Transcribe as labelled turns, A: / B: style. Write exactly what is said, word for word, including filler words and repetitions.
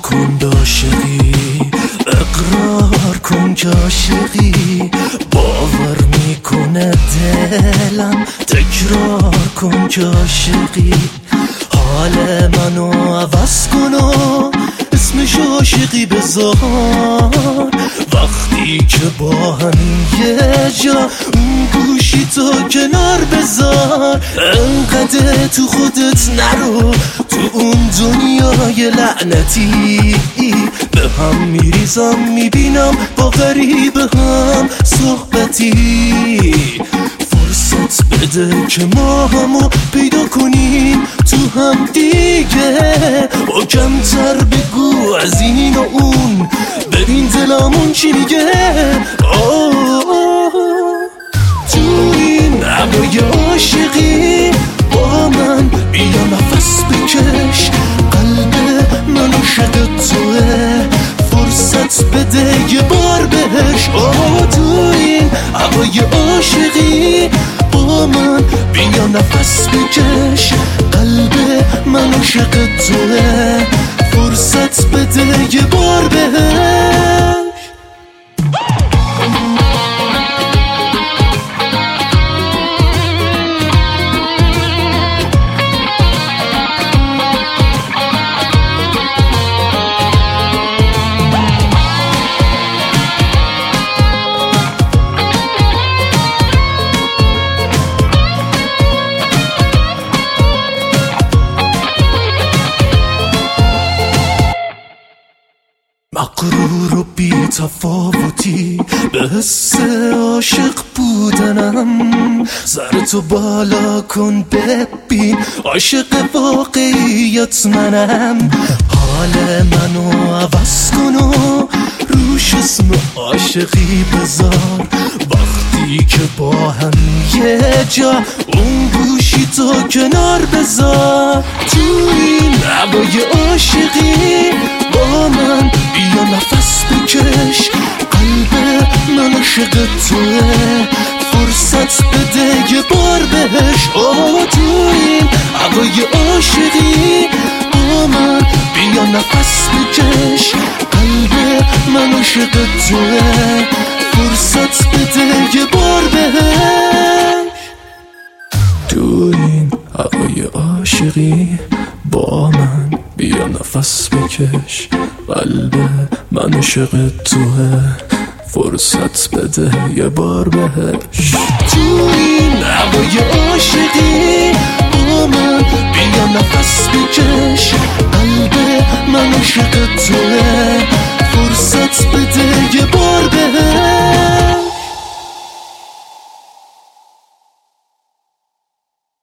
A: کن عاشقی، اقرار کن که عاشقی، باور میکنه دلم، تکرار کن که عاشقی، حال منو عوض کن و اسمش عاشقی بذار. وقتی که با همین یه جا اون گوشی تو کنار بذار، انقدر تو خودت نرو، تو اون دنیای لعنتی به هم میریزم، میبینم با غریبه هم صحبتی. فرصت بده که ما همو پیدا کنیم تو هم دیگه، با کمتر بگو از این و اون، ببین دلمون چی میگه. تو این هوای عاشقی با من بیا نفس بکش، قلب من عاشق توه، فرصت بده یه بار بهش. آه تو این هوای عاشقی با من بیا نفس بکش، قلب من عاشق توه، فرصت بده یه بار بهش. مغرور و بی تفاوتی به حس عاشق بودنم، سر تو بالا کن ببین عاشق واقعیت منم، حال منو عوض کن و روش اسم عاشقی بذار. وقتی که با هم یه جا اون گوشی تو کنار بذار، تو این هوای عاشقی با من بیا نفس بکش، قلب من عاشق توه، فرصت بده یه بار بهش. آه تو این هوای عاشقی با من بیا نفس بکش، قلب من عاشق توه، فرصت بده یه بار بهش. تو این هوای عاشقی با من بیا نفس بکش، قلب من عاشق توه، فرصت بده یه بار بهش. تو این هوای عاشقی با من بیا نفس بکش، قلب من عاشق توه، فرصت بده یه بار بهش.